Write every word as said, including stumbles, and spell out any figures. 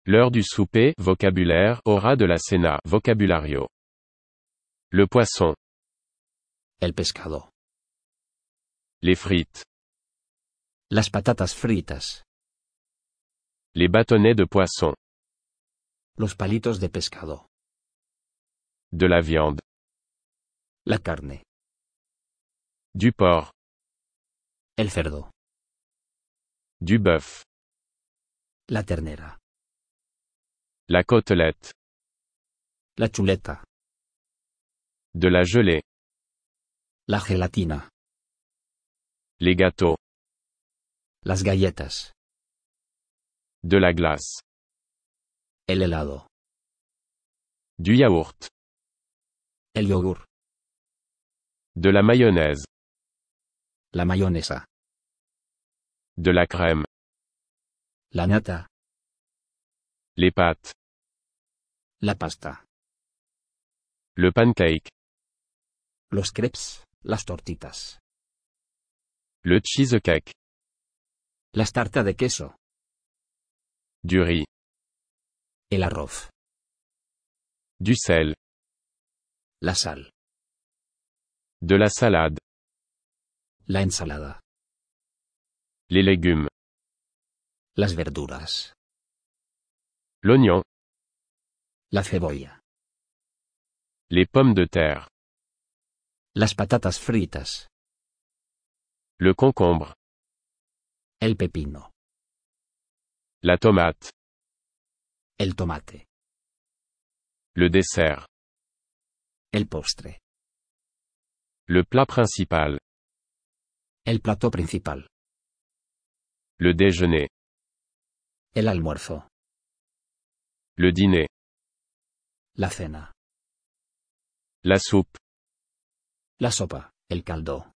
L'heure du souper, vocabulaire, hora de la cena, vocabulario. Le poisson. El pescado. Les frites. Las patatas fritas. Les bâtonnets de poisson. Los palitos de pescado. De la viande. La carne. Du porc. El cerdo. Du bœuf. La ternera. La côtelette. La chuleta. De la gelée. La gelatina. Les gâteaux. Las galletas. De la glace. El helado. Du yaourt. El yogur. De la mayonnaise. La mayonesa. De la crème. La nata. Les pâtes. La pasta. Le pancake. Los crepes. Las tortitas. Le cheesecake. Las tarta de queso. Du riz. El arroz. Du sel. La sal. De la salade. La ensalada. Les légumes. Las verduras. L'oignon. La cebolla. Les pommes de terre. Las patatas fritas. Le concombre. El pepino. La tomate. El tomate. Le dessert. El postre. Le plat principal. El plato principal. Le déjeuner. El almuerzo. Le dîner. La cena. La soupe. La sopa. El caldo.